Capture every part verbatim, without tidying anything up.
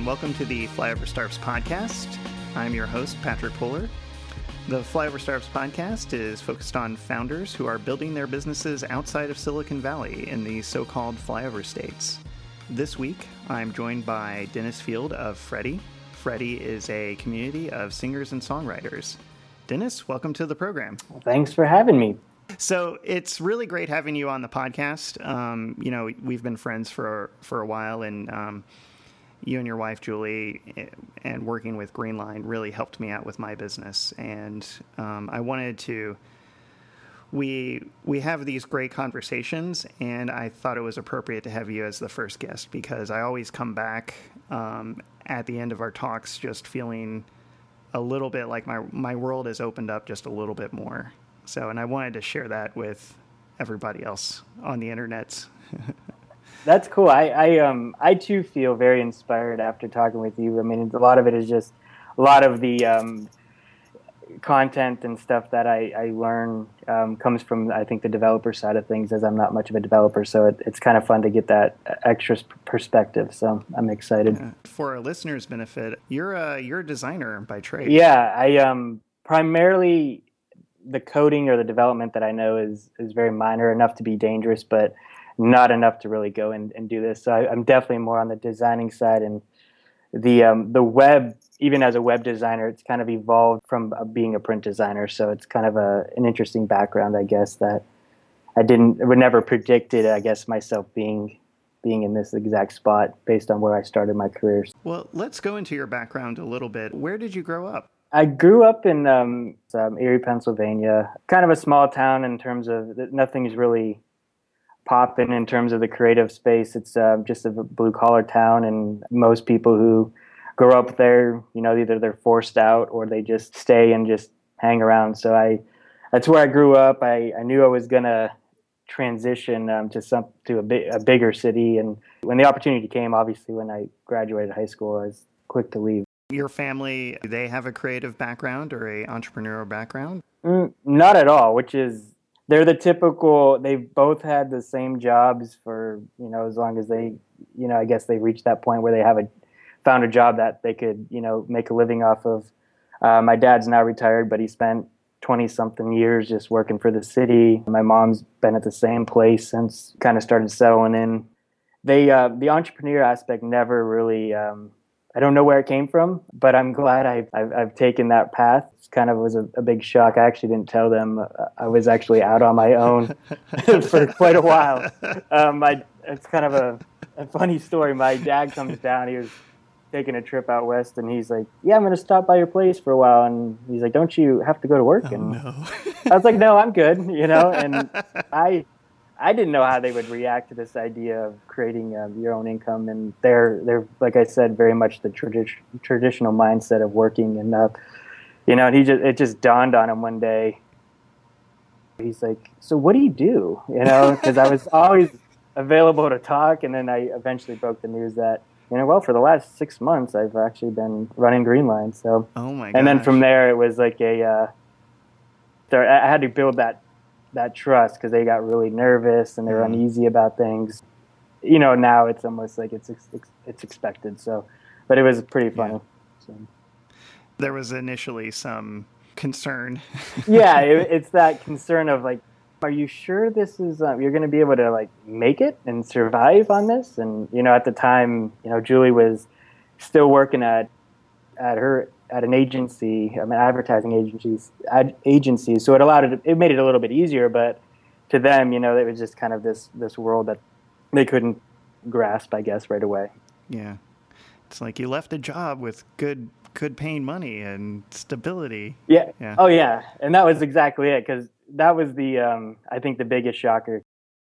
and welcome to the Flyover Startups podcast. I'm your host, Patrick Puller. The Flyover Startups podcast is focused on founders who are building their businesses outside of Silicon Valley in the so-called flyover states. This week, I'm joined by Dennis Field of Freddie. Freddie is a community of singers and songwriters. Dennis, welcome to the program. Thanks for having me. So it's really great having you on the podcast. Um, you know, we've been friends for for a while, and um, you and your wife, Julie, and working with Greenline really helped me out with my business. And um, I wanted to, we we have these great conversations, and I thought it was appropriate to have you as the first guest because I always come back um, at the end of our talks just feeling a little bit like my, my world has opened up just a little bit more. So, and I wanted to share that with everybody else on the internet. That's cool. I, I, um, I too feel very inspired after talking with you. I mean, a lot of it is just a lot of the um, content and stuff that I, I learn um, comes from, I think, the developer side of things, as I'm not much of a developer. So it, it's kind of fun to get that extra perspective. So I'm excited. Yeah. For our listeners' benefit, you're a, you're a designer by trade. Yeah, I um, primarily the coding or the development that I know is is very minor, enough to be dangerous, but not enough to really go and, and do this. So I, I'm definitely more on the designing side, and the um, the web. Even as a web designer, it's kind of evolved from uh, being a print designer. So it's kind of a an interesting background, I guess, that I didn't I would never predicted. I guess myself being being in this exact spot based on where I started my career. Well, let's go into your background a little bit. Where did you grow up? I grew up in um, um, Erie, Pennsylvania, kind of a small town in terms of nothing's really popping in terms of the creative space. It's uh, just a blue collar town, and most people who grow up there, you know, either they're forced out or they just stay and just hang around. So I, that's where I grew up. I, I knew I was gonna transition um, to some to a, bi- a bigger city, and when the opportunity came, obviously when I graduated high school, I was quick to leave. Your family, do they have a creative background or a entrepreneurial background? Mm, not at all, which is, they're the typical, they've both had the same jobs for, you know, as long as they, you know, I guess they reached that point where they have a, found a job that they could, you know, make a living off of. Uh, my dad's now retired, but he spent twenty something years just working for the city. My mom's been at the same place since kind of started settling in. They, uh, the entrepreneur aspect never really, um, I don't know where it came from, but I'm glad I've, I've, I've taken that path. It kind of was a, a big shock. I actually didn't tell them. I was actually out on my own for quite a while. Um, I, it's kind of a, a funny story. My dad comes down. He was taking a trip out west, and he's like, yeah, I'm going to stop by your place for a while. And he's like, don't you have to go to work? Oh, and no. I was like, no, I'm good, you know, and I... I didn't know how they would react to this idea of creating um, your own income, and they're they're like I said, very much the tradi- traditional mindset of working. And uh, you know, and he just it just dawned on him one day. He's like, "So what do you do?" You know, because I was always available to talk, and then I eventually broke the news that, you know, well, for the last six months, I've actually been running Greenline. So, oh my gosh. And then from there, it was like a. Uh, there, I had to build that. that trust, because they got really nervous and they were mm. uneasy about things. You know, now it's almost like it's it's expected. So, but it was pretty funny. Yeah. So. There was initially some concern. yeah, it, it's that concern of like, are you sure this is um, you're going to be able to like make it and survive on this? And you know, at the time, you know, Julie was still working at at her. at an agency, I mean, advertising agencies, ad, agencies. So it allowed it, it made it a little bit easier, but to them, you know, it was just kind of this, this world that they couldn't grasp, I guess, right away. Yeah. It's like you left a job with good, good paying money and stability. Yeah. yeah. Oh yeah. And that was exactly it. Cause that was the, um, I think the biggest shocker.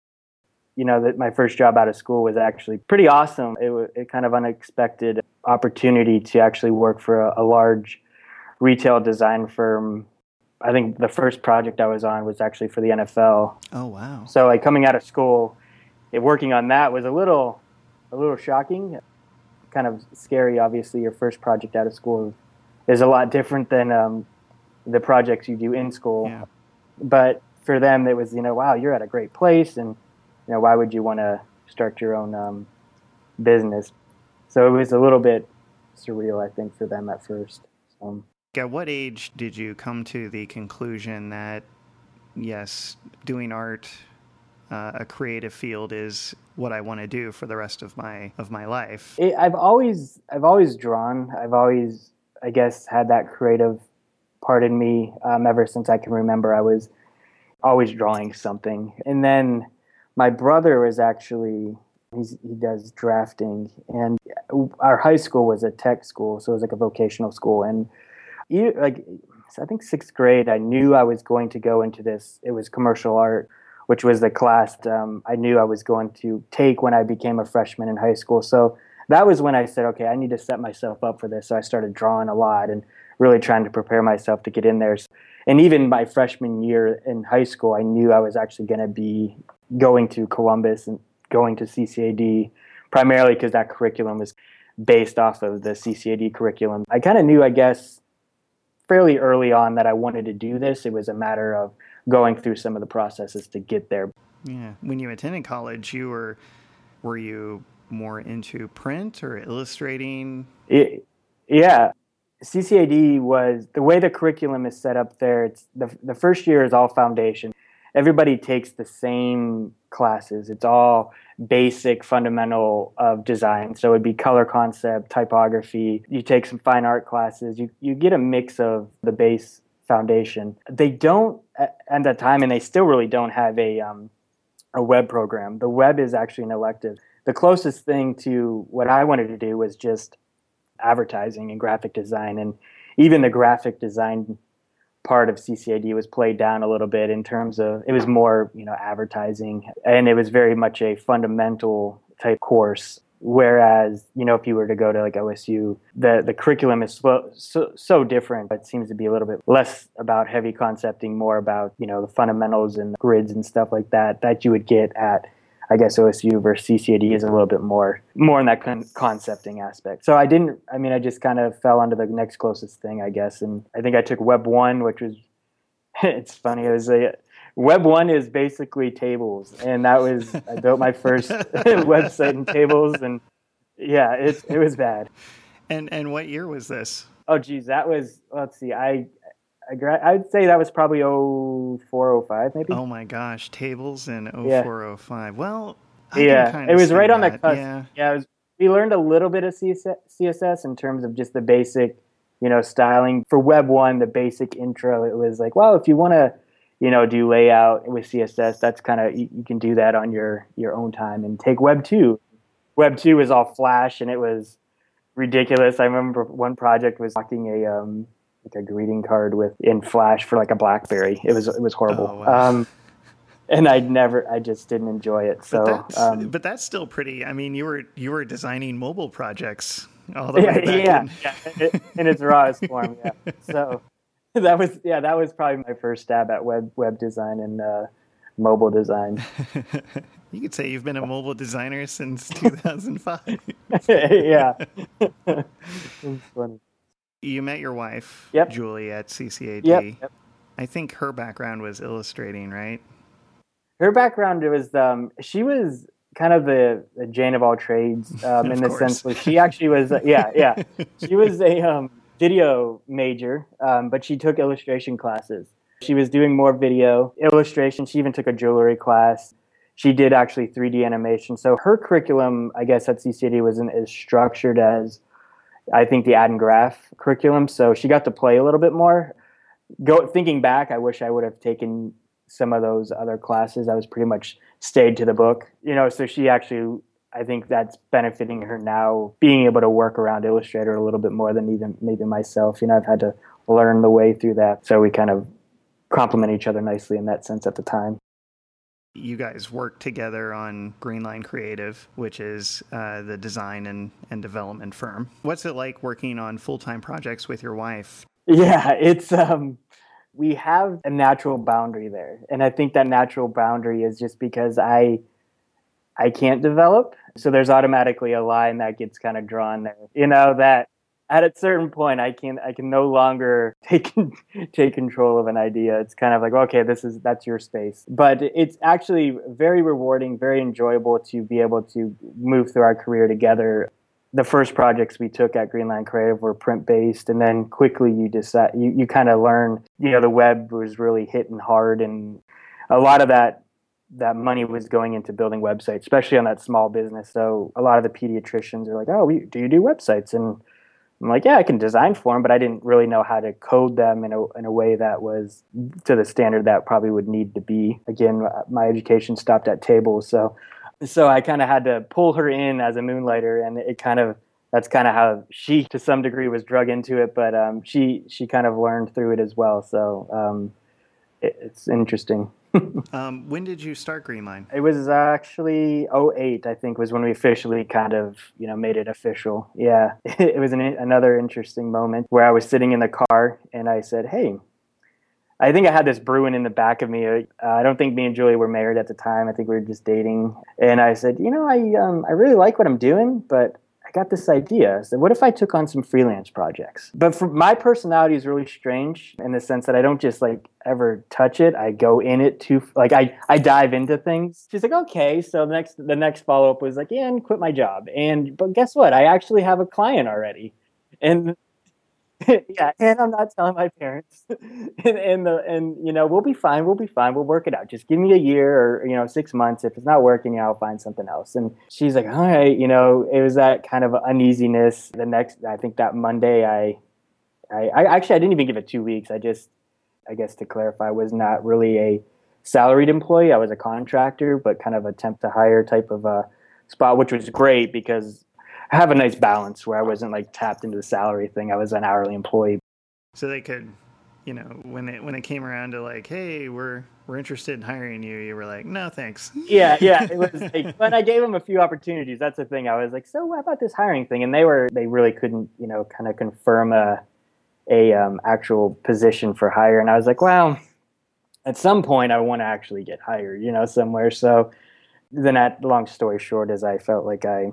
You know, that my first job out of school was actually pretty awesome. It was a kind of unexpected opportunity to actually work for a, a large retail design firm. I think the first project I was on was actually for the N F L. Oh, wow. So like coming out of school, it, working on that was a little, a little shocking, kind of scary. Obviously, your first project out of school is a lot different than um, the projects you do in school. Yeah. But for them, it was, you know, wow, you're at a great place, and you know, why would you want to start your own um, business? So it was a little bit surreal, I think, for them at first. So, at what age did you come to the conclusion that, yes, doing art, uh, a creative field, is what I want to do for the rest of my of my life? it, I've always I've always drawn. I've always, I guess, had that creative part in me. Um, ever since I can remember, I was always drawing something. And then my brother was actually he's, he does drafting, and our high school was a tech school, so it was like a vocational school. And you, like I think sixth grade, I knew I was going to go into this. It was commercial art, which was the class um, I knew I was going to take when I became a freshman in high school. So that was when I said, okay, I need to set myself up for this. So I started drawing a lot and really trying to prepare myself to get in there. And even my freshman year in high school, I knew I was actually going to be going to Columbus and going to C C A D, primarily because that curriculum was based off of the C C A D curriculum. I kind of knew, I guess, fairly early on that I wanted to do this. It was a matter of going through some of the processes to get there. Yeah. When you attended college, you were, were you more into print or illustrating? It, yeah. C C A D was, the way the curriculum is set up there, it's the, the first year is all foundation. Everybody takes the same classes. It's all basic, fundamental of design. So it'd be color concept, typography. You take some fine art classes. You you get a mix of the base foundation. They don't, at that time, and they still really don't have a um, a web program. The web is actually an elective. The closest thing to what I wanted to do was just advertising and graphic design, and even the graphic design part of C C A D was played down a little bit in terms of, it was more, you know, advertising, and it was very much a fundamental type course. Whereas, you know, if you were to go to like O S U, the, the curriculum is so, so, so different. It seems to be a little bit less about heavy concepting, more about, you know, the fundamentals and grids and stuff like that, that you would get at, I guess, O S U versus C C A D is a little bit more, more in that con- concepting aspect. So I didn't, I mean, I just kind of fell onto the next closest thing, I guess. And I think I took Web one, which was, it's funny, it was a, Web one is basically tables. And that was, I built my first website in tables, and yeah, it, it was bad. And, and what year was this? Oh, geez, that was, let's see, I, I gra- I'd say that was probably oh four, oh five, maybe. Oh my gosh, tables in yeah. oh four, oh five. Well, I yeah, can it was right that. on the cusp. Yeah, yeah it was, we learned a little bit of C S S in terms of just the basic, you know, styling. For Web one, the basic intro, it was like, well, if you want to, you know, do layout with C S S, that's kind of, you, you can do that on your, your own time. And take Web two. Web two was all Flash, and it was ridiculous. I remember one project was making a um, like a greeting card with in Flash for like a BlackBerry. It was it was horrible. Oh, wow. Um, and I never, I just didn't enjoy it. So, but that's, um, but that's still pretty. I mean, you were you were designing mobile projects all the yeah, way back yeah, in. yeah, in, in its rawest form. Yeah. So that was yeah, that was probably my first stab at web web design and uh, mobile design. You could say you've been a mobile designer since two thousand five. yeah, it's funny. You met your wife, yep. Julie, at C C A D. Yep, yep. I think her background was illustrating, right? Her background was um, she was kind of the, the Jane of all trades um, in the course. sense where she actually was uh, yeah yeah she was a um, video major, um, but she took illustration classes. She was doing more video illustration. She even took a jewelry class. She did actually three D animation. So her curriculum, I guess, at C C A D wasn't as structured as I think the Ad and Graph curriculum. So she got to play a little bit more. Go thinking back, I wish I would have taken some of those other classes. I was pretty much stayed to the book, you know. So she actually, I think that's benefiting her now, being able to work around Illustrator a little bit more than even maybe myself. You know, I've had to learn the way through that. So we kind of complement each other nicely in that sense at the time. You guys worked together on Greenline Creative, which is uh, the design and, and development firm. What's it like working on full-time projects with your wife? Yeah, it's um, we have a natural boundary there, and I think that natural boundary is just because I I can't develop, so there's automatically a line that gets kind of drawn there. You know that at a certain point, I can I can no longer take take control of an idea. It's kind of like, okay, this is that's your space. But it's actually very rewarding, very enjoyable to be able to move through our career together. the first projects we took at Greenline Creative were print based, and then quickly you decide you, you kind of learn, you know, the web was really hitting hard, and a lot of that that money was going into building websites, especially on that small business. So a lot of the pediatricians are like, oh, we, do you do websites? And I'm like, yeah, I can design for them, but I didn't really know how to code them in a in a way that was to the standard that probably would need to be. Again, my education stopped at tables, so so I kind of had to pull her in as a moonlighter, and it kind of that's kind of how she, to some degree, was drug into it. But um, she she kind of learned through it as well. So um, it, it's interesting. um, when did you start Greenline? It was actually oh eight, I think, was when we officially kind of, you know, made it official. Yeah, it was an, another interesting moment where I was sitting in the car and I said, hey, I think I had this brewing in the back of me. Uh, I don't think me and Julie were married at the time. I think we were just dating. And I said, you know, I um, I really like what I'm doing, but I got this idea. I said, what if I took on some freelance projects? But for my personality is really strange in the sense that I don't just like ever touch it. I go in it too, like I, I dive into things. She's like, okay. So the next, the next follow-up was like, yeah, and quit my job. And, but guess what? I actually have a client already. And yeah, and I'm not telling my parents. and and the and you know, we'll be fine. We'll be fine. We'll work it out. Just give me a year or you know six months. If it's not working, yeah, I'll find something else. And she's like, all right, you know, it was that kind of uneasiness. The next, I think that Monday, I, I, I actually I didn't even give it two weeks. I just, I guess to clarify, was not really a salaried employee. I was a contractor, but kind of a temp to hire type of a spot, which was great because I have a nice balance where I wasn't like tapped into the salary thing. I was an hourly employee. So they could, you know, when it when it came around to like, hey, we're we're interested in hiring you, you were like, no, thanks. Yeah, yeah. It was like, but I gave them a few opportunities. That's the thing. I was like, so what about this hiring thing? And they were they really couldn't, you know, kind of confirm a a um, actual position for hire. And I was like, well, at some point I want to actually get hired, you know, somewhere. So then, that long story short, is I felt like I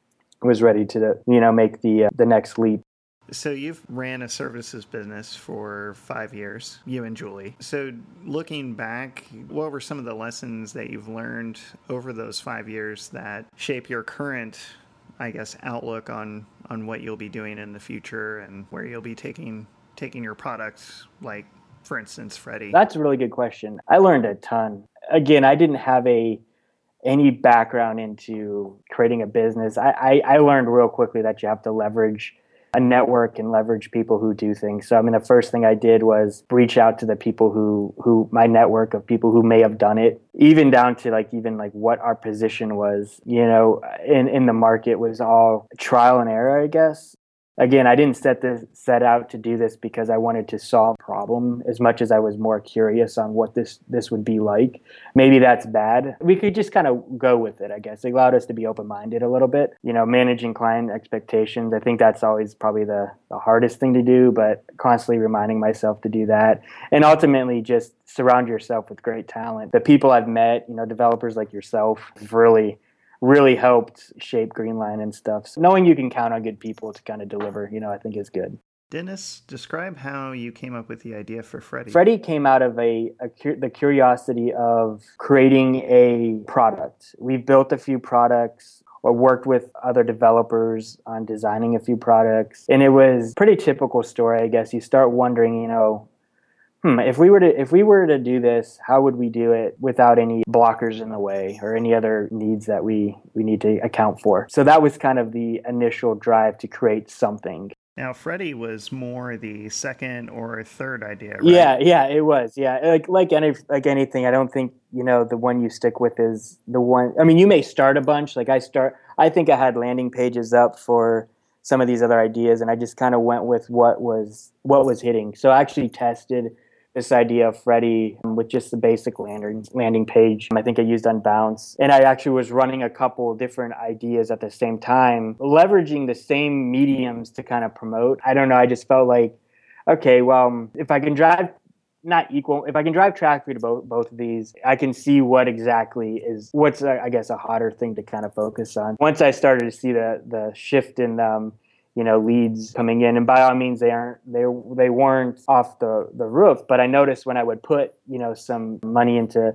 was ready to, you know, make the uh, the next leap. So you've ran a services business for five years, you and Julie. So looking back, what were some of the lessons that you've learned over those five years that shape your current, I guess, outlook on, on what you'll be doing in the future and where you'll be taking taking your products, like, for instance, Freddie? That's a really good question. I learned a ton. Again, I didn't have a any background into creating a business. I, I, I learned real quickly that you have to leverage a network and leverage people who do things. So I mean, the first thing I did was reach out to the people who, who my network of people who may have done it, even down to like, even like what our position was, you know, in, in the market was all trial and error, I guess. Again, I didn't set this set out to do this because I wanted to solve a problem as much as I was more curious on what this this would be like. Maybe that's bad. We could just kind of go with it, I guess. It allowed us to be open-minded a little bit. You know, managing client expectations, I think that's always probably the, the hardest thing to do, but constantly reminding myself to do that. And ultimately just surround yourself with great talent. The people I've met, you know, developers like yourself, have really really helped shape Greenline and stuff. So knowing you can count on good people to kind of deliver, you know, I think is good. Dennis, describe how you came up with the idea for Freddie. Freddie came out of a, a the curiosity of creating a product. We've built a few products or worked with other developers on designing a few products. And it was a pretty typical story, I guess. You start wondering, you know, Hmm, if we were to if we were to do this, how would we do it without any blockers in the way or any other needs that we, we need to account for? So that was kind of the initial drive to create something. Now, Freddie was more the second or third idea, right? Yeah, yeah, it was. Yeah, like like any like anything, I don't think, you know, the one you stick with is the one. I mean, you may start a bunch. Like I start, I think I had landing pages up for some of these other ideas, and I just kind of went with what was what was hitting. So I actually tested this idea of Freddie with just the basic landing landing page. I think I used Unbounce. And I actually was running a couple different ideas at the same time, leveraging the same mediums to kind of promote. I don't know. I just felt like, okay, well, if I can drive, not equal, if I can drive traffic through to both, both of these, I can see what exactly is, what's, uh, I guess, a hotter thing to kind of focus on. Once I started to see the the shift in um, you know, leads coming in, and by all means, they aren't they they weren't off the the roof. But I noticed when I would put, you know, some money into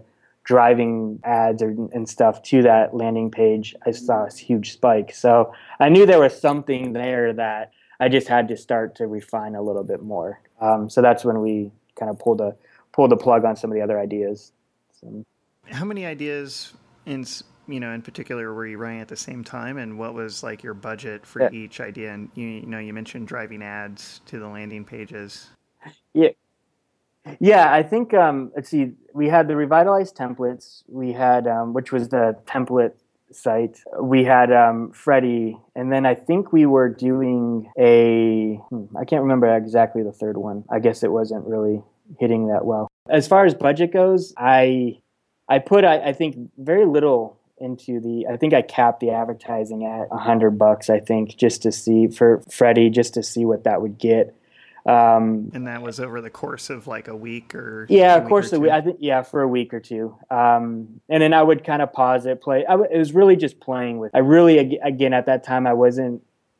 driving ads or, and stuff to that landing page, I saw a huge spike. So I knew there was something there that I just had to start to refine a little bit more. Um, so that's when we kind of pulled a pulled the plug on some of the other ideas. So, how many ideas in you know in particular were you running at the same time, and what was like your budget for yeah. each idea? And you, you know you mentioned driving ads to the landing pages. Yeah. Yeah, I think, um, let's see, we had the Revitalize templates, we had, um, which was the template site, we had um, Freddie, and then I think we were doing a, hmm, I can't remember exactly the third one. I guess it wasn't really hitting that well. As far as budget goes, I I put, I, I think, very little into the, I think I capped the advertising at a hundred bucks, I think, just to see, for Freddie, just to see what that would get. Um, and that was over the course of like a week or yeah, of course. I think yeah, for a week or two. Um, and then I would kind of pause it, play. I w- it was really just playing with. I really again at that time I wasn't.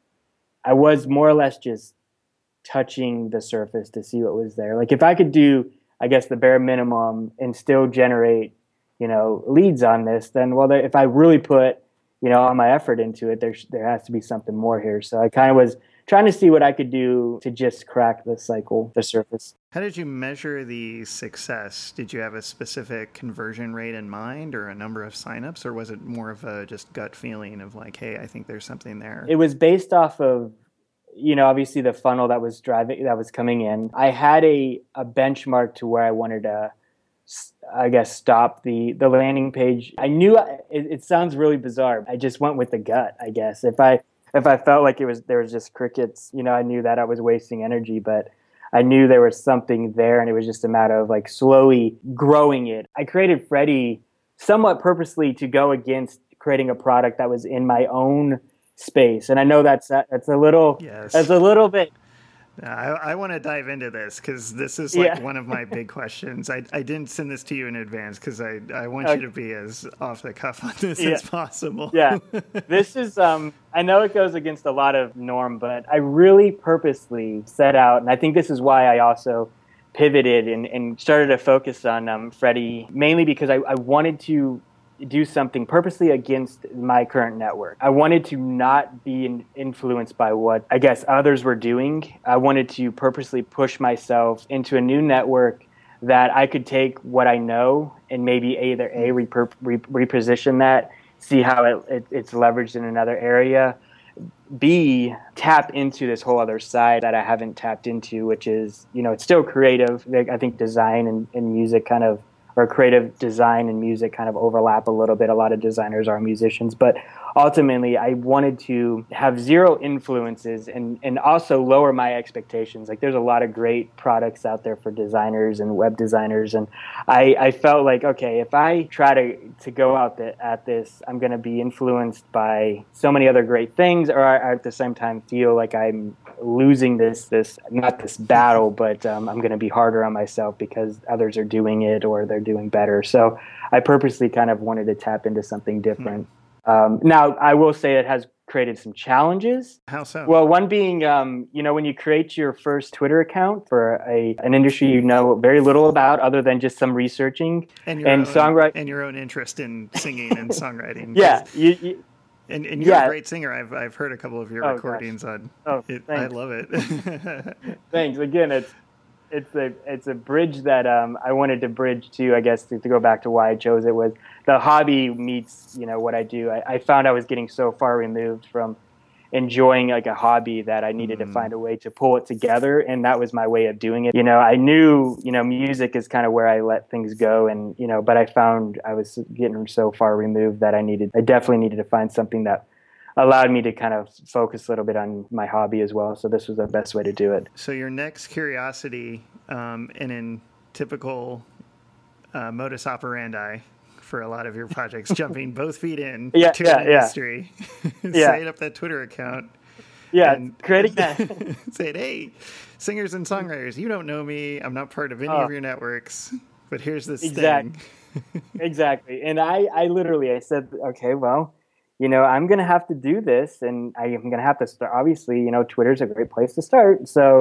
I was more or less just touching the surface to see what was there. Like if I could do, I guess the bare minimum and still generate, you know, leads on this, then well, there, if I really put, you know, all my effort into it, there there has to be something more here. So I kind of was trying to see what I could do to just crack the cycle, the surface. How did you measure the success? Did you have a specific conversion rate in mind or a number of signups, or was it more of a just gut feeling of like, hey, I think there's something there? It was based off of, you know, obviously the funnel that was driving, that was coming in. I had a, a benchmark to where I wanted to, I guess, stop the, the landing page. I knew, it, it sounds really bizarre. I just went with the gut, I guess. If I, If I felt like it was there was just crickets, you know, I knew that I was wasting energy, but I knew there was something there, and it was just a matter of like slowly growing it. I created Freddie somewhat purposely to go against creating a product that was in my own space, and I know that's that's a little yes. that's a little bit. I, I want to dive into this because this is like yeah. one of my big questions. I, I didn't send this to you in advance because I, I want okay. you to be as off the cuff on this yeah. as possible. yeah, this is, um, I know it goes against a lot of norm, but I really purposely set out, and I think this is why I also pivoted and, and started to focus on um, Freddie, mainly because I, I wanted to do something purposely against my current network. I wanted to not be in, influenced by what I guess others were doing. I wanted to purposely push myself into a new network that I could take what I know and maybe either A, repur- re- reposition that, see how it, it, it's leveraged in another area, B, tap into this whole other side that I haven't tapped into, which is, you know, it's still creative. I think design and, and music kind of, or creative design and music kind of overlap a little bit. A lot of designers are musicians, but ultimately I wanted to have zero influences and, and also lower my expectations. Like there's a lot of great products out there for designers and web designers. And I, I felt like, okay, if I try to, to go out the, at this, I'm going to be influenced by so many other great things, or I, at the same time feel like I'm losing this, this, not this battle, but um, I'm going to be harder on myself because others are doing it or they're doing better. So I purposely kind of wanted to tap into something different. Um, now, I will say it has created some challenges. How so? Well, one being, um, you know, when you create your first Twitter account for a an industry you know very little about other than just some researching and, your and songwriting. And your own interest in singing and songwriting. yeah. You, you, and, and you're yeah. a great singer. I've I've heard a couple of your oh, recordings gosh. on oh, it. Thanks. I love it. Thanks. Again, it's It's a it's a bridge that um, I wanted to bridge to, I guess, to, to go back to why I chose it, was the hobby meets, you know, what I do. I, I found I was getting so far removed from enjoying like a hobby that I needed mm. to find a way to pull it together, and that was my way of doing it. You know, I knew, you know, music is kind of where I let things go, and, you know, but I found I was getting so far removed that I needed, I definitely needed to find something that allowed me to kind of focus a little bit on my hobby as well. So this was the best way to do it. So your next curiosity, um, and in typical uh, modus operandi for a lot of your projects, jumping both feet in yeah, to yeah, an industry, yeah. setting up that Twitter account. Yeah, and creating that. Saying, hey, singers and songwriters, you don't know me. I'm not part of any oh. of your networks, but here's this exactly. thing. Exactly. And I, I literally, I said, okay, well, you know, I'm going to have to do this, and I am going to have to start. Obviously, you know, Twitter's a great place to start. So,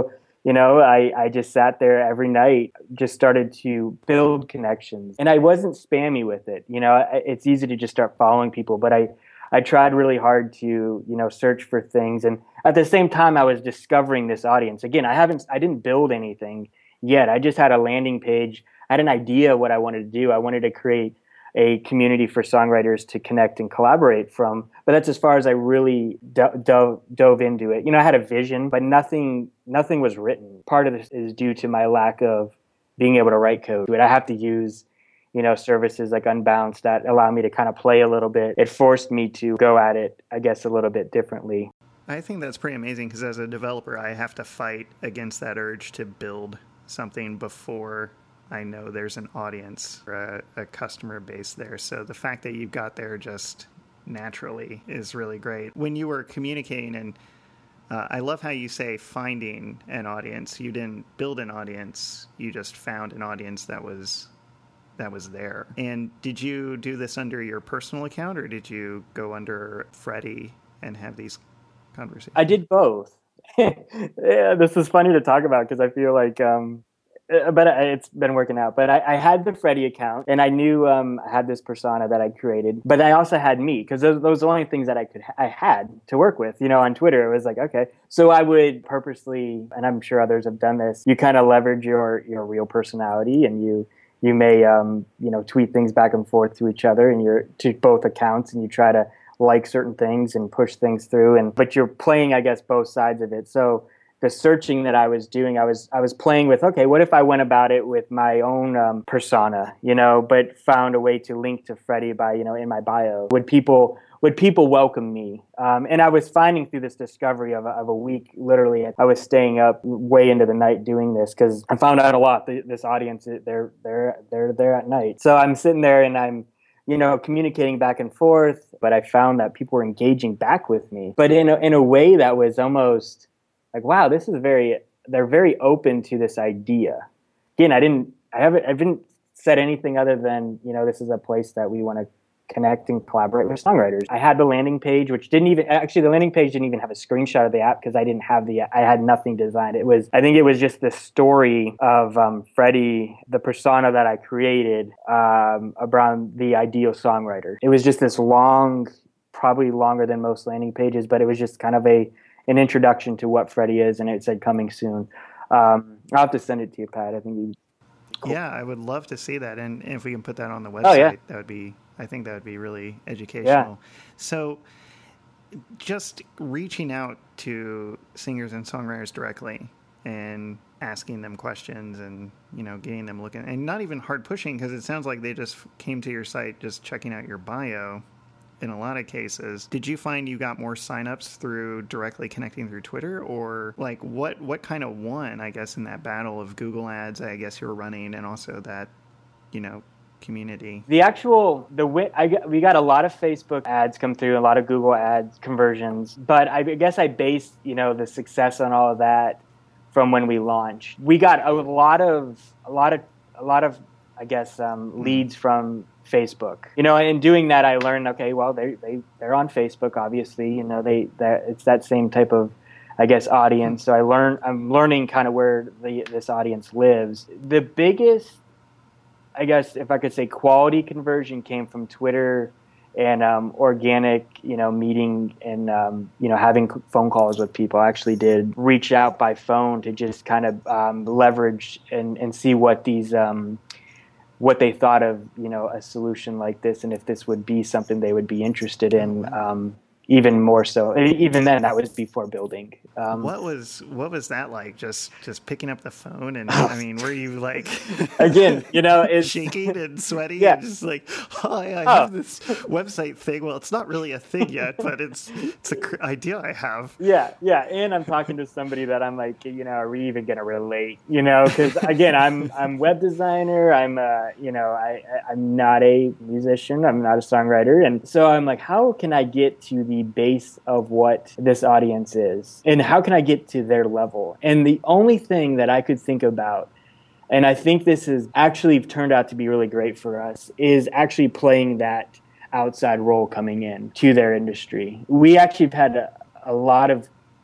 You know, I, I just sat there every night, just started to build connections. And I wasn't spammy with it. You know, it's easy to just start following people, but I, I tried really hard to, you know, search for things. And at the same time, I was discovering this audience. Again, I haven't, I didn't build anything yet. I just had a landing page. I had an idea of what I wanted to do. I wanted to create a community for songwriters to connect and collaborate from. But that's as far as I really do- dove, dove into it. You know, I had a vision, but nothing nothing was written. Part of this is due to my lack of being able to write code. I have to use, you know, services like Unbounce that allow me to kind of play a little bit. It forced me to go at it, I guess, a little bit differently. I think that's pretty amazing because as a developer, I have to fight against that urge to build something before I know there's an audience or a, a customer base there. So the fact that you got there just naturally is really great. When you were communicating, and uh, I love how you say finding an audience. You didn't build an audience. You just found an audience that was that was there. And did you do this under your personal account, or did you go under Freddie and have these conversations? I did both. Yeah, this is funny to talk about because I feel like um, but it's been working out. But I, I had the Freddie account, and I knew um, I had this persona that I created. But I also had me, because those, those were the only things that I could I had to work with. You know, on Twitter, it was like, okay. So I would purposely, and I'm sure others have done this, you kind of leverage your your real personality, and you you may um, you know tweet things back and forth to each other, and you're to both accounts, and you try to like certain things and push things through. And but you're playing, I guess, both sides of it. So the searching that I was doing, I was I was playing with, okay, what if I went about it with my own um, persona, you know, but found a way to link to Freddie by, you know, in my bio. Would people would people welcome me? Um, and I was finding through this discovery of a, of a week, literally, I was staying up way into the night doing this because I found out a lot. This audience, they're they're they're there at night. So I'm sitting there and I'm, you know, communicating back and forth, but I found that people were engaging back with me, but in a, in a way that was almost like, wow, this is very, they're very open to this idea. Again, I didn't, I haven't, I haven't said anything other than, you know, this is a place that we want to connect and collaborate with songwriters. I had the landing page, which didn't even, actually the landing page didn't even have a screenshot of the app because I didn't have the, I had nothing designed. It was, I think it was just the story of um, Freddie, the persona that I created um, around the ideal songwriter. It was just this long, probably longer than most landing pages, but it was just kind of a, an introduction to what Freddie is, and it said coming soon. Um, I'll have to send it to you, Pat. I think you. Cool. Yeah, I would love to see that, and if we can put that on the website, oh, yeah. that would be. I think that would be really educational. Yeah. So, just reaching out to singers and songwriters directly and asking them questions, and you know, getting them looking, and not even hard pushing, because it sounds like they just came to your site, just checking out your bio. In a lot of cases, did you find you got more signups through directly connecting through Twitter, or like what, what kind of won, I guess, in that battle of Google ads, I guess you were running, and also that, you know, community? The actual, the I, we got a lot of Facebook ads come through, a lot of Google ads conversions, but I guess I based, you know, the success on all of that from when we launched. We got a lot of, a lot of, a lot of, I guess, um, leads from Facebook, you know, and in doing that, I learned, okay, well, they, they, they're on Facebook, obviously, you know, they, that it's that same type of, I guess, audience. So I learn, I'm learning kind of where the, this audience lives. The biggest, I guess, if I could say, quality conversion came from Twitter and um, organic, you know, meeting and, um, you know, having phone calls with people. I actually did reach out by phone to just kind of um, leverage and, and see what these, um, what they thought of, you know, a solution like this, and if this would be something they would be interested in, um, even more so. Even then, that was before building. Um, what was what was that like? Just just picking up the phone, and I mean, were you like again, you know, it's shaking and sweaty, yeah. and just like, hi, I oh. have this website thing. Well, it's not really a thing yet, but it's it's an idea I have. Yeah, yeah, and I'm talking to somebody that I'm like, you know, are we even gonna relate? You know, because again, I'm I'm web designer. I'm uh, you know, I I'm not a musician. I'm not a songwriter, and so I'm like, how can I get to the base of what this audience is, and how can I get to their level? And the only thing that I could think about, and I think this has actually turned out to be really great for us, is actually playing that outside role coming in to their industry. We actually have had a, a lot of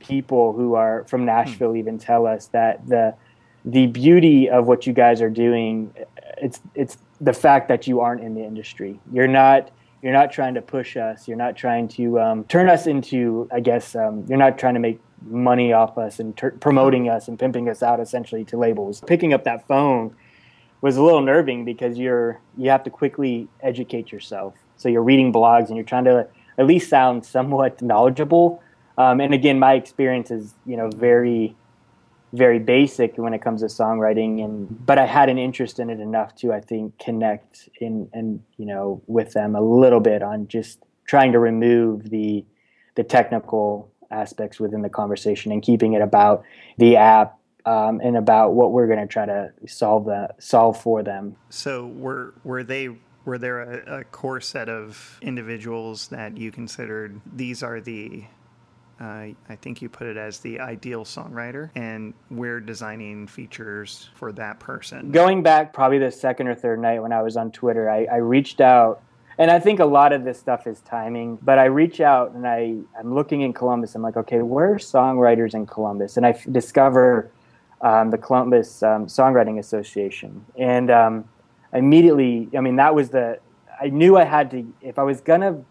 people who are from Nashville even tell us that the the beauty of what you guys are doing, it's it's the fact that you aren't in the industry. You're not you're not trying to push us. You're not trying to um, turn us into, I guess, um, you're not trying to make money off us and ter- promoting us and pimping us out essentially to labels. Picking up that phone was a little nerving because you're you have to quickly educate yourself. So you're reading blogs and you're trying to at least sound somewhat knowledgeable. Um, and again, my experience is, you know, very, very basic when it comes to songwriting. And but I had an interest in it enough to, I think, connect in and you know with them a little bit on just trying to remove the the technical aspects within the conversation and keeping it about the app um, and about what we're going to try to solve the solve for them. So were were they were there a, a core set of individuals that you considered these are the uh, I think you put it as the ideal songwriter, and we're designing features for that person? Going back probably the second or third night when I was on Twitter, I, I reached out. And I think a lot of this stuff is timing, but I reach out and I, I'm looking in Columbus. I'm like, okay, where are songwriters in Columbus? And I f- discover um, the Columbus um, Songwriting Association. And um, immediately, I mean, that was the, I knew I had to, if I was going to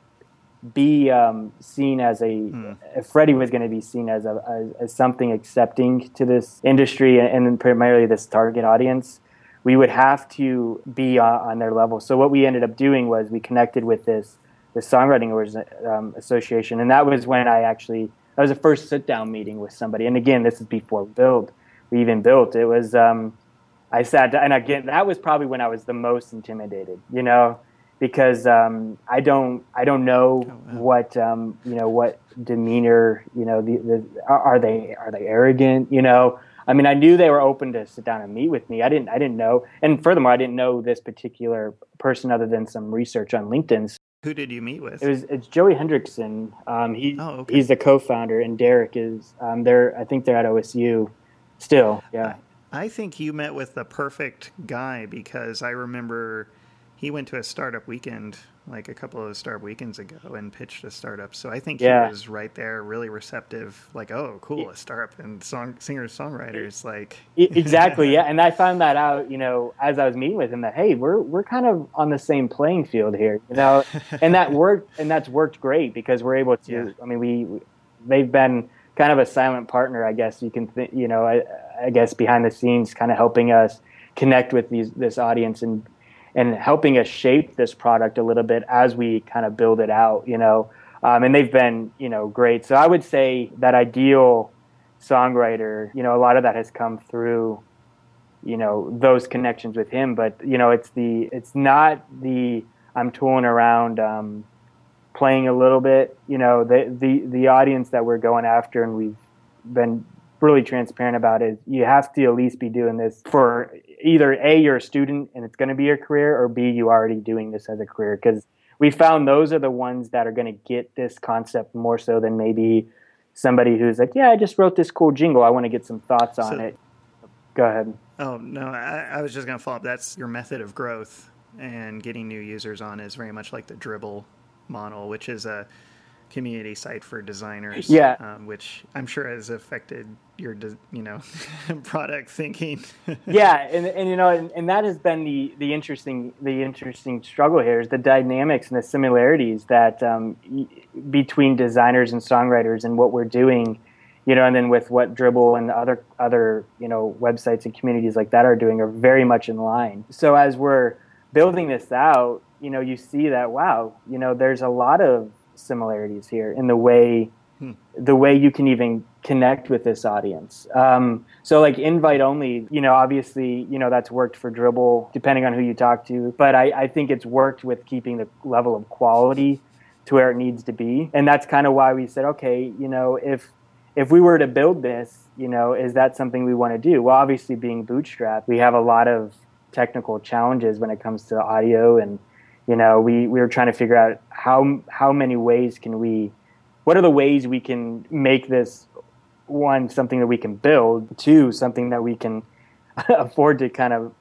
be um, seen as a, mm. if Freddie was going to be seen as, a, as, as something accepting to this industry and, and primarily this target audience, we would have to be on, on their level. So what we ended up doing was we connected with this the songwriting um, association, and that was when I actually that was the first sit down meeting with somebody. And again, this is before build we even built. It was um, I sat down, and again that was probably when I was the most intimidated, you know, because um, I don't I don't know oh, wow. what um, you know what demeanor you know the, the are they are they arrogant, you know. I mean, I knew they were open to sit down and meet with me. I didn't. I didn't know, and furthermore, I didn't know this particular person other than some research on LinkedIn. Who did you meet with? It was it's Joey Hendrickson. Um, he oh, okay. He's the co-founder, and Derek is. Um, they're I think they're at O S U still. Yeah. I, I think you met with the perfect guy because I remember he went to a startup weekend like a couple of startup weekends ago and pitched a startup. So I think yeah. he was right there, really receptive. Like, oh, cool, a startup and song singers, songwriters, like exactly, yeah. And I found that out, you know, as I was meeting with him, that hey, we're we're kind of on the same playing field here, you know, and that worked, and that's worked great because we're able to. Yeah. I mean, we, we they've been kind of a silent partner, I guess you can, th- you know, I, I guess behind the scenes, kind of helping us connect with these this audience and. and helping us shape this product a little bit as we kind of build it out, you know, um, and they've been, you know, great. So I would say that ideal songwriter, you know, a lot of that has come through, you know, those connections with him. But, you know, it's the, it's not the, I'm tooling around um, playing a little bit, you know, the, the, the audience that we're going after and we've been really transparent about it. You have to at least be doing this for either A, you're a student and it's going to be your career, or B, you already doing this as a career. Because we found those are the ones that are going to get this concept more so than maybe somebody who's like, yeah, I just wrote this cool jingle. I want to get some thoughts on so, it. Go ahead. Oh, no, I, I was just going to follow up. That's your method of growth, and getting new users on is very much like the Dribbble model, which is a community site for designers, yeah, um, which I'm sure has affected your, de- you know, product thinking. yeah, and and you know, and, and that has been the the interesting the interesting struggle here is the dynamics and the similarities that um, y- between designers and songwriters and what we're doing, you know, and then with what Dribbble and other other you know websites and communities like that are doing are very much in line. So as we're building this out, you know, you see that wow, you know, there's a lot of similarities here in the way hmm. the way you can even connect with this audience. Um, so like invite only, you know, obviously, you know, that's worked for Dribbble depending on who you talk to, but I, I think it's worked with keeping the level of quality to where it needs to be. And that's kind of why we said, okay, you know, if if we were to build this, you know, is that something we want to do? Well, obviously being bootstrapped, we have a lot of technical challenges when it comes to audio, and you know, we, we were trying to figure out how how many ways can we, what are the ways we can make this, one, something that we can build, two, something that we can afford to kind of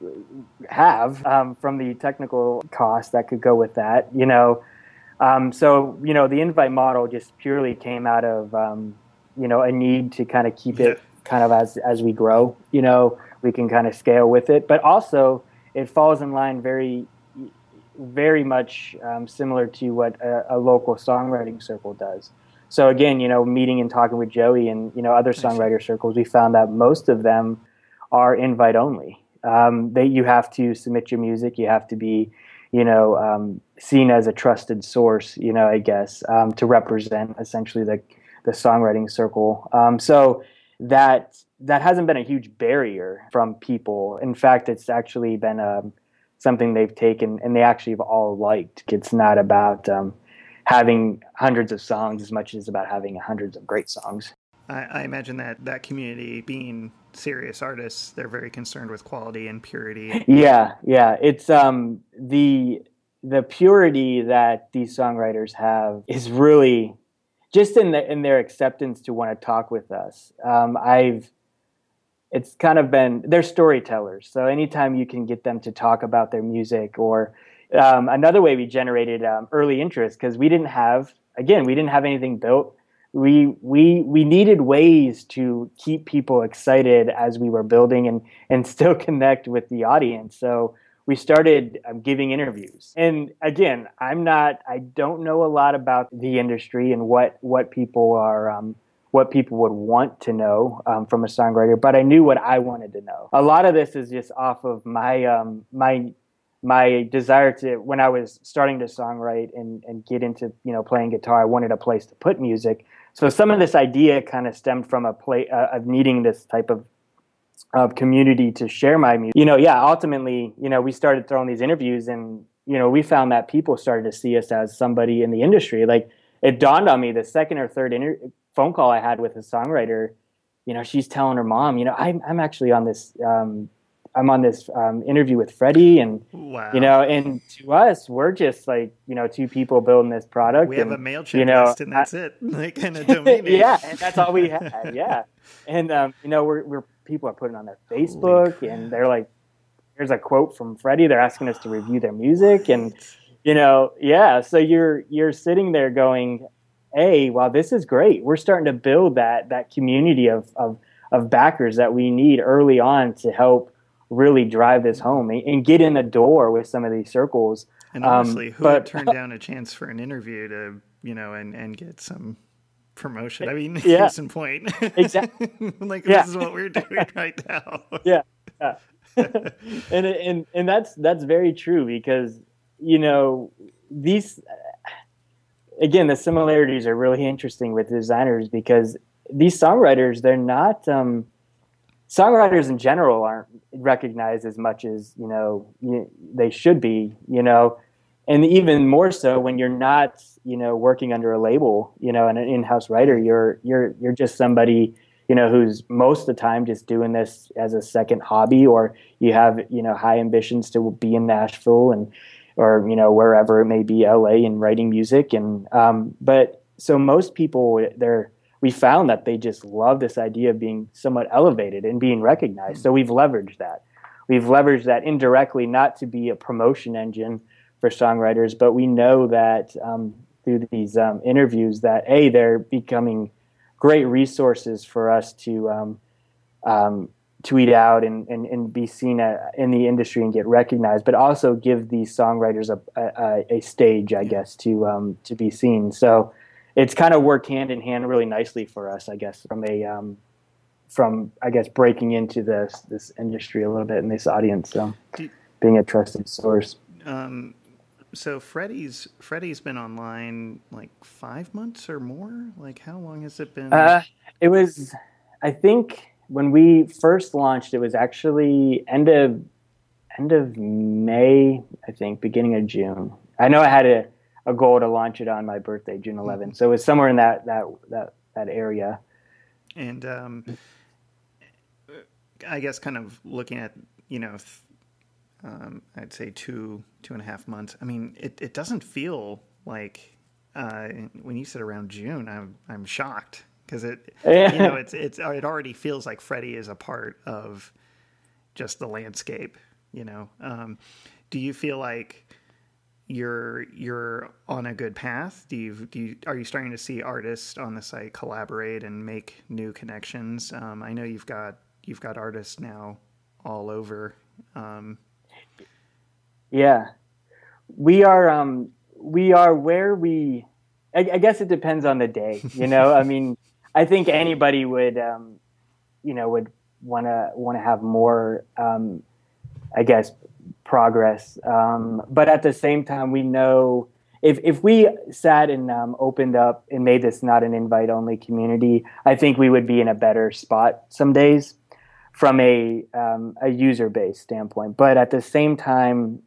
have um, from the technical cost that could go with that, you know. Um, so, you know, the invite model just purely came out of, um, you know, a need to kind of keep Yeah. it kind of as as we grow. You know, we can kind of scale with it, but also it falls in line very, very much um, similar to what a, a local songwriting circle does. So again, you know, meeting and talking with Joey and, you know, other songwriter circles, we found that most of them are invite only. Um, they, you have to submit your music. You have to be, you know, um, seen as a trusted source, you know, I guess, um, to represent essentially the, the songwriting circle. Um, so that, that hasn't been a huge barrier from people. In fact, it's actually been um, something they've taken and they actually have all liked. It's not about, um, having hundreds of songs as much as about having hundreds of great songs. I, I imagine that that community, being serious artists, they're very concerned with quality and purity. Yeah, yeah. It's um the the purity that these songwriters have is really just in the in their acceptance to want to talk with us. Um, I've it's kind of been they're storytellers. So anytime you can get them to talk about their music or Um, another way we generated um, early interest because we didn't have, again, we didn't have anything built. We we we needed ways to keep people excited as we were building and and still connect with the audience. So we started um, giving interviews. And again, I'm not, I don't know a lot about the industry and what what people are. Um, what people would want to know um, from a songwriter, but I knew what I wanted to know. A lot of this is just off of my um, my. my desire to, when I was starting to songwrite and, and get into, you know, playing guitar, I wanted a place to put music. So some of this idea kind of stemmed from a play uh, of needing this type of, of community to share my music. You know, yeah, ultimately, you know, we started throwing these interviews and, you know, we found that people started to see us as somebody in the industry. Like it dawned on me the second or third inter- phone call I had with a songwriter, you know, she's telling her mom, you know, I'm, I'm actually on this, um, I'm on this um, interview with Freddie, and wow. you know, and to us, we're just like you know two people building this product. We and, have a MailChimp you know, list, and that's I, it. Like in a domain name. Yeah, and that's all we had. Yeah, and um, you know, we're we're people are putting on their Facebook, and they're like, "Here's a quote from Freddie." They're asking us to review their music, what? and you know, yeah. So you're you're sitting there going, "Hey, wow, this is great. We're starting to build that that community of of of backers that we need early on to help." Really drive this home and, and get in the door with some of these circles. And honestly, um, who but, would turn down a chance for an interview to, you know, and, and get some promotion? I mean, yeah, case in point. Exactly. Like yeah. this is what we're doing right now. Yeah. yeah. and, and, and that's, that's very true because, you know, these, again, the similarities are really interesting with designers because these songwriters, they're not, um, songwriters in general aren't recognized as much as, you know, you, they should be, you know, and even more so when you're not, you know, working under a label, you know, and an in-house writer, you're, you're, you're just somebody, you know, who's most of the time just doing this as a second hobby, or you have, you know, high ambitions to be in Nashville and, or, you know, wherever it may be, L A, and writing music. And, um, but so most people, they're, we found that they just love this idea of being somewhat elevated and being recognized. So we've leveraged that. We've leveraged that indirectly, not to be a promotion engine for songwriters, but we know that um, through these um, interviews that, A, they're becoming great resources for us to um, um, tweet out and, and, and be seen at, in the industry and get recognized, but also give these songwriters a, a, a stage, I guess, to um, to be seen. So it's kind of worked hand in hand really nicely for us, I guess, from a um, from I guess breaking into this this industry a little bit in this audience. So you, being a trusted source. Um, so Freddie's Freddie's been online like five months or more. Like how long has it been? Uh, it was, I think, when we first launched, it was actually end of end of May, I think, beginning of June. I know I had a. a goal to launch it on my birthday, June eleventh. So it was somewhere in that, that, that, that area. And, um, I guess kind of looking at, you know, um, I'd say two, two and a half months. I mean, it, it doesn't feel like, uh, when you said around June, I'm, I'm shocked because it, you know, it's, it's, it already feels like Freddie is a part of just the landscape, you know? Um, do you feel like, you're you're on a good path? Do you do you, are you starting to see artists on the site collaborate and make new connections? Um, I know you've got you've got artists now all over. Um, yeah, we are. Um, we are where we. I, I guess it depends on the day. You know, I mean, I think anybody would, um, you know, would want to want to have more. Um, I guess progress, um, but at the same time, we know if if we sat and um, opened up and made this not an invite only community, I think we would be in a better spot some days from a um, a user base standpoint. But at the same time,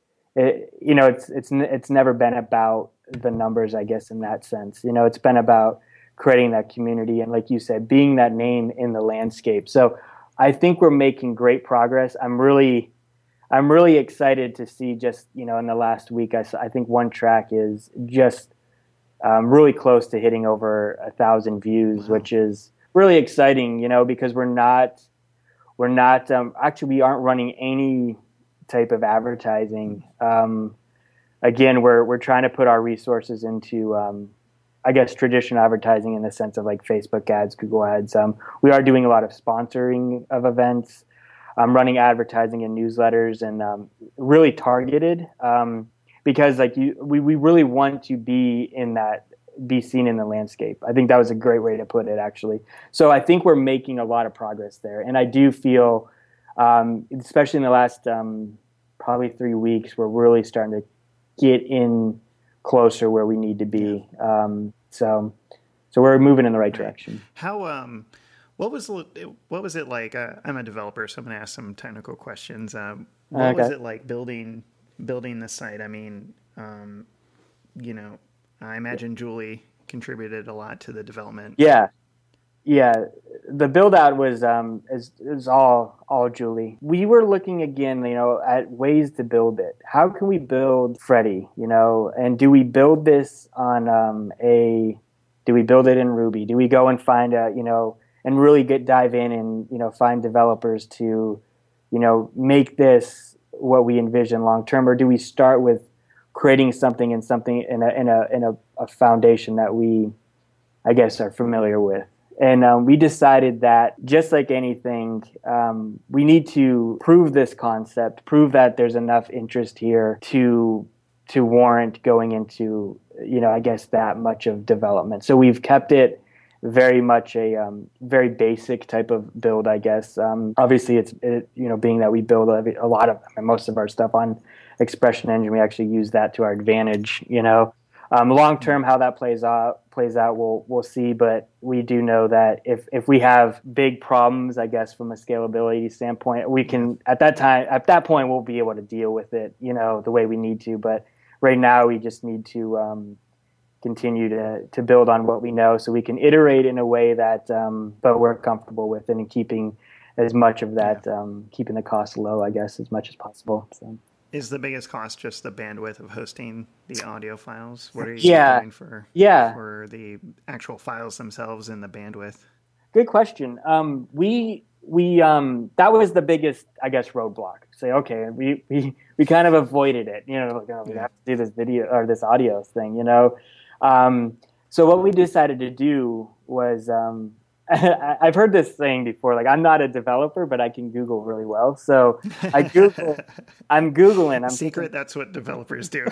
it, you know, it's it's it's never been about the numbers, I guess, in that sense. You know, it's been about creating that community and, like you said, being that name in the landscape. So I think we're making great progress. I'm really, I'm really excited to see just, you know, in the last week, I, I think one track is just um, really close to hitting over a thousand views, wow. which is really exciting, you know, because we're not, we're not, um, actually we aren't running any type of advertising. Um, again, we're, we're trying to put our resources into, um, I guess, traditional advertising in the sense of like Facebook ads, Google ads. Um, we are doing a lot of sponsoring of events, um, running advertising in newsletters, and um, really targeted um, because like you, we, we really want to be in that, be seen in the landscape. I think that was a great way to put it, actually. So I think we're making a lot of progress there. And I do feel, um, especially in the last um, probably three weeks, we're really starting to get in closer where we need to be. Yeah. Um, so, so we're moving in the right direction. How, um, what was, what was it like? Uh, I'm a developer, so I'm going to ask some technical questions. Um, what okay. was it like building, building the site? I mean, um, you know, I imagine Julie contributed a lot to the development. Yeah. Yeah. The build out was, um, is, is all, all Julie. We were looking again, you know, at ways to build it. How can we build Freddy, you know, and do we build this on, um, a, do we build it in Ruby? Do we go and find a, you know, and really get, dive in and, you know, find developers to, you know, make this what we envision long-term? Or do we start with creating something and something in a, in a, in a, a foundation that we, I guess, are familiar with? And um, we decided that just like anything, um, we need to prove this concept, prove that there's enough interest here to to warrant going into, you know, I guess that much of development. So we've kept it very much a um, very basic type of build, I guess. Um, obviously, it's it, you know, being that we build a, a lot of I mean, most of our stuff on Expression Engine, we actually use that to our advantage, you know. Um, long term, how that plays out plays out, we'll we'll see. But we do know that if if we have big problems, I guess from a scalability standpoint, we can at that time at that point we'll be able to deal with it, you know, the way we need to. But right now, we just need to um, continue to to build on what we know, so we can iterate in a way that, um, but we're comfortable with, it and keeping as much of that, yeah. um, keeping the cost low, I guess, as much as possible. So. Is the biggest cost just the bandwidth of hosting the audio files? What are you yeah. doing for yeah. for the actual files themselves and the bandwidth? Good question. Um, we we um, that was the biggest, I guess, roadblock. Say, okay, we, we, we kind of avoided it. You know, like, oh, we yeah. have to do this video or this audio thing. You know, um, so what we decided to do was. Um, I've heard this saying before, like I'm not a developer, but I can Google really well. So I Google, I'm Googling. I'm Secret, thinking, that's what developers do.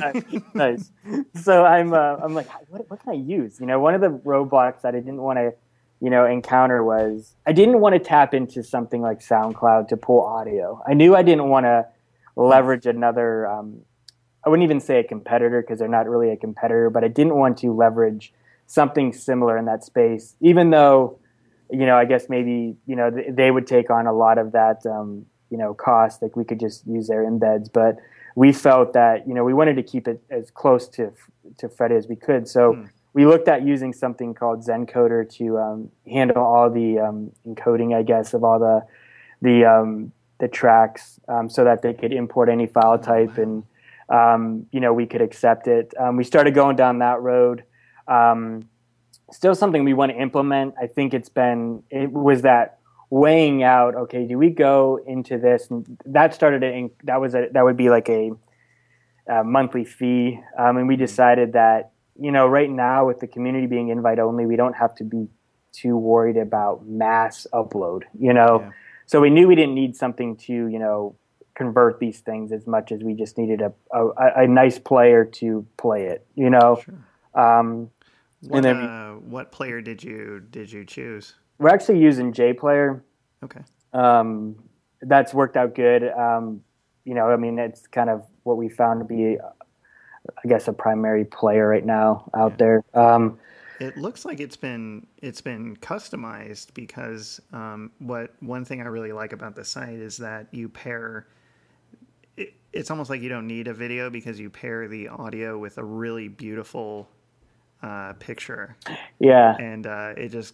Nice. So I'm, uh, I'm like, what, what can I use? You know, one of the roadblocks that I didn't want to, you know, encounter was I didn't want to tap into something like SoundCloud to pull audio. I knew I didn't want to leverage another, um, I wouldn't even say a competitor because they're not really a competitor, but I didn't want to leverage something similar in that space, even though, you know, I guess maybe, you know, th- they would take on a lot of that, um, you know, cost, like we could just use their embeds, but we felt that, you know, we wanted to keep it as close to, to Freddy as we could. So mm. we looked at using something called Zencoder to um, handle all the um, encoding, I guess, of all the, the, um, the tracks um, so that they could import any file type oh, wow. and, um, you know, we could accept it. Um, we started going down that road. Um, still something we want to implement. I think it's been, it was that weighing out, okay, do we go into this? And that started, a, that was a, that would be like a, uh, monthly fee, um, and we decided that, you know, right now with the community being invite only, we don't have to be too worried about mass upload, you know. Yeah. So we knew we didn't need something to, you know, convert these things as much as we just needed a a, a nice player to play it, you know. Sure. Um, what and then uh, what player did you did you choose? We're actually using JPlayer. Okay. Um, that's worked out good. Um, you know, I mean, it's kind of what we found to be, I guess, a primary player right now out yeah. there. Um, It looks like it's been it's been customized because um, what one thing I really like about the site is that you pair. It, it's almost like you don't need a video because you pair the audio with a really beautiful uh, picture. Yeah, and uh, it just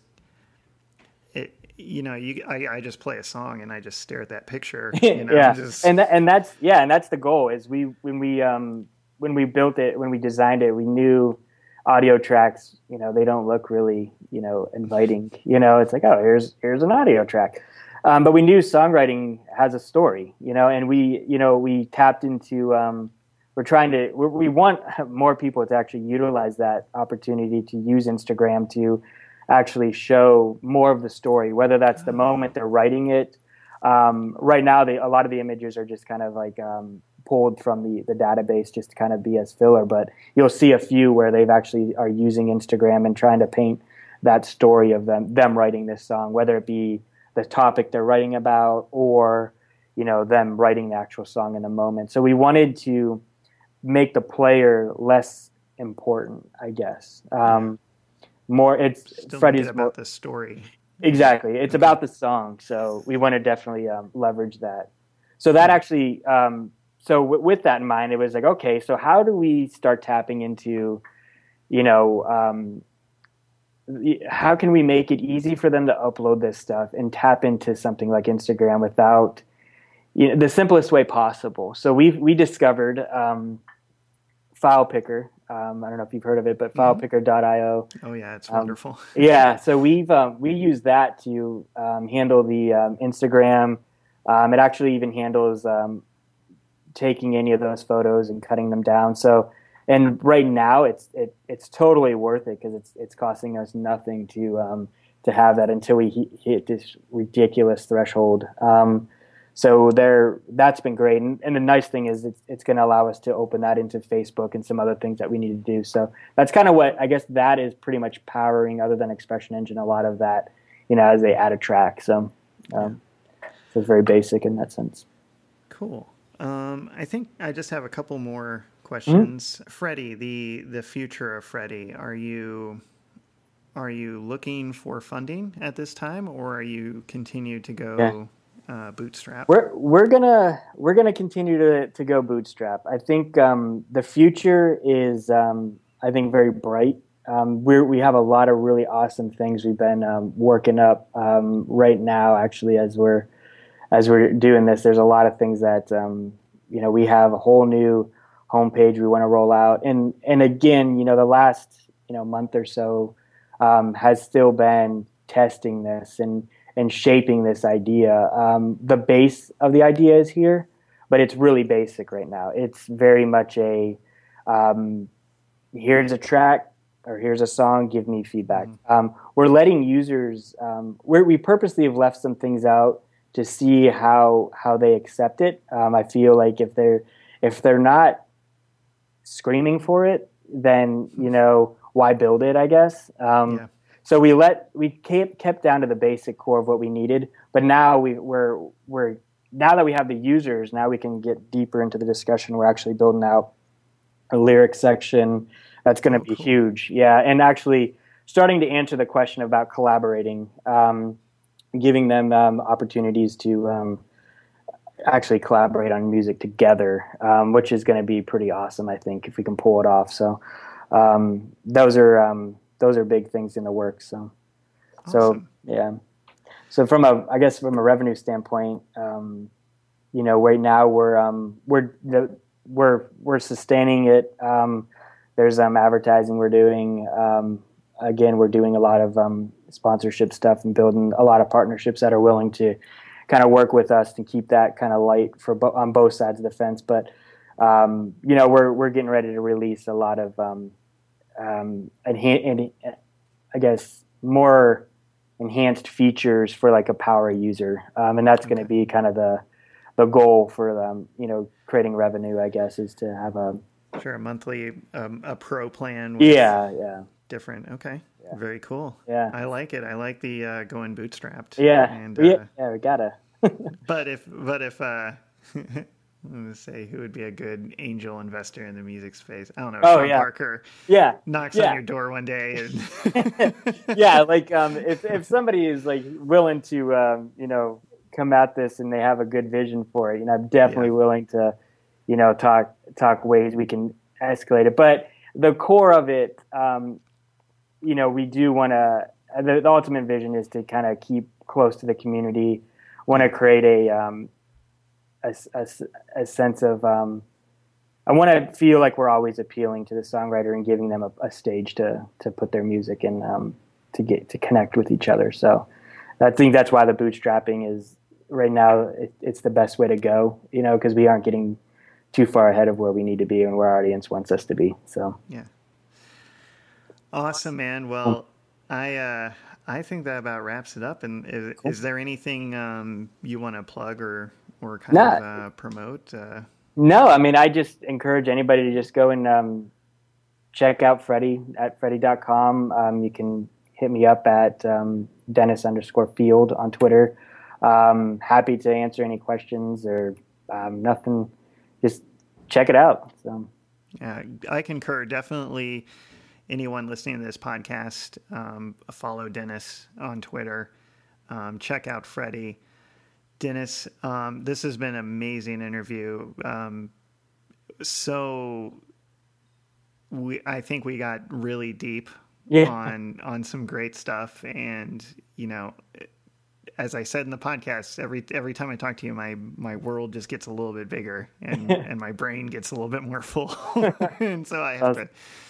it you know you I, I just play a song and I just stare at that picture. You know, yeah, just... and that, and that's yeah, and that's the goal. Is we when we um when we built it when we designed it, we knew. Audio tracks, you know, they don't look really, you know, inviting. You know, it's like, oh, here's here's an audio track. Um, but we knew songwriting has a story, you know, and we, you know, we tapped into. Um, we're trying to. We're, we want more people to actually utilize that opportunity to use Instagram to actually show more of the story, whether that's the moment they're writing it. Um, right now, they, a lot of the images are just kind of like. Um, pulled from the, the database just to kind of be as filler, but you'll see a few where they've actually are using Instagram and trying to paint that story of them them writing this song, whether it be the topic they're writing about or, you know, them writing the actual song in the moment. So we wanted to make the player less important, I guess. Um, more, it's Still Freddie's about more, the story. Exactly, it's okay. about the song. So we want to definitely um, leverage that. So that actually. Um, So w- with that in mind, it was like, okay, so how do we start tapping into, you know, um, how can we make it easy for them to upload this stuff and tap into something like Instagram without, you know, the simplest way possible? So we we discovered um, FilePicker. Um, I don't know if you've heard of it, but mm-hmm. filepicker dot io. Oh yeah, it's um, wonderful. yeah, so we've um, we use that to um, handle the um, Instagram. Um, it actually even handles. Um, taking any of those photos and cutting them down. So, and right now it's it, it's totally worth it because it's it's costing us nothing to um, to have that until we hit this ridiculous threshold. Um, so there, that's been great. And, and the nice thing is it's it's going to allow us to open that into Facebook and some other things that we need to do. So that's kind of what I guess that is pretty much powering, other than Expression Engine, a lot of that, you know, as they add a track. So, um, yeah. so it's very basic in that sense. Cool. Um, I think I just have a couple more questions. Mm-hmm. Freddie, the the future of Freddie, are you are you looking for funding at this time, or are you continue to go yeah. uh, bootstrap? We're we're gonna we're gonna continue to to go bootstrap. I think um, the future is um, I think very bright. Um, we we have a lot of really awesome things we've been um, working up um, right now. Actually, as we're As we're doing this, there's a lot of things that, um, you know, we have a whole new homepage we want to roll out. And, and again, you know, the last, you know, month or so um, has still been testing this and, and shaping this idea. Um, the base of the idea is here, but it's really basic right now. It's very much a, um, here's a track or here's a song, give me feedback. Mm-hmm. Um, we're letting users, um, we're, we purposely have left some things out to see how how they accept it. Um, I feel like if they're if they're not screaming for it, then you know why build it? I guess. Um, yeah. So we let we kept kept down to the basic core of what we needed, but now we we're we're now that we have the users, now we can get deeper into the discussion. We're actually building out a lyric section that's going to oh, be cool. huge. Yeah, and actually starting to answer the question about collaborating. Um, giving them um, opportunities to um, actually collaborate on music together, um, which is going to be pretty awesome, I think, if we can pull it off. So um, those are um, those are big things in the works. So, awesome. so yeah. So from a, I guess from a revenue standpoint, um, you know, right now we're um, we're the, we're we're sustaining it. Um, there's um, advertising we're doing. Um, again, we're doing a lot of um, sponsorship stuff and building a lot of partnerships that are willing to kind of work with us to keep that kind of light for bo- on both sides of the fence. But um, you know, we're we're getting ready to release a lot of, um, um, enha- I guess, more enhanced features for like a power user, um, and that's going to Okay. be kind of the the goal for them. You know, creating revenue, I guess, is to have a Sure, a monthly um, a pro plan. With yeah, yeah, different. Okay, yeah, very cool. yeah, I like it. I like the uh, going bootstrapped. yeah, And yeah, uh, yeah. We gotta. but if but if uh, I'm gonna say who would be a good angel investor in the music space? I don't know. Oh Sean yeah, Parker yeah, knocks yeah. on your door one day. And yeah, like um, if if somebody is like willing to um, you know come at this and they have a good vision for it, you know, I'm definitely Yeah. willing to, you know, talk talk ways we can escalate it. But the core of it, um, you know, we do want to. The, the ultimate vision is to kind of keep close to the community. Want to create a, um, a, a a sense of. Um, I want to feel like we're always appealing to the songwriter and giving them a, a stage to to put their music in, um, to get to connect with each other. So I think that's why the bootstrapping is right now. It, it's the best way to go, you know, because we aren't getting too far ahead of where we need to be and where our audience wants us to be. So yeah. Awesome, man. Well, I uh, I think that about wraps it up. And is, Cool. is there anything um, you want to plug or or kind Nah. of uh, promote? Uh, No, I mean, I just encourage anybody to just go and um, check out Freddie at freddie dot com. Um, you can hit me up at um, Dennis underscore Field on Twitter. Um, happy to answer any questions or um, nothing. Just check it out. So yeah, I concur. Definitely, anyone listening to this podcast, um, follow Dennis on Twitter. Um, check out Freddie. Dennis, um, this has been an amazing interview. Um, so we, I think we got really deep yeah, on on some great stuff, and you know, as I said in the podcast, every every time I talk to you, my my world just gets a little bit bigger, and and my brain gets a little bit more full, and so I have to.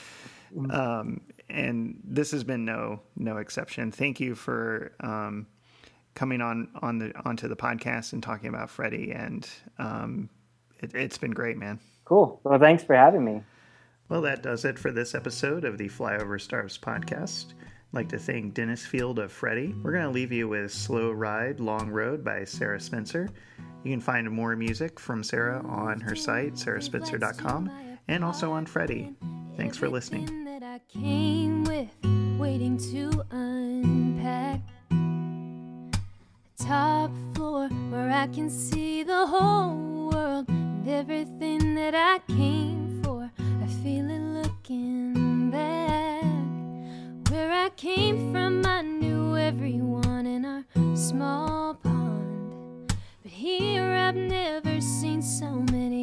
Um, and this has been no no exception. Thank you for. Um, coming on, on the, onto the podcast and talking about Freddie. And, um, it, it's been great, man. Cool. Well, thanks for having me. Well, that does it for this episode of the Flyover Stars podcast. I'd like to thank Dennis Field of Freddie. We're going to leave you with Slow Ride, Long Road by Sarah Spencer. You can find more music from Sarah on her site, sarah spencer dot com, and also on Freddie. Thanks for listening. That I came with, waiting to unpack. Top floor where I can see the whole world and everything that I came for. I feel it looking back. Where I came from, I knew everyone in our small pond. But here I've never seen so many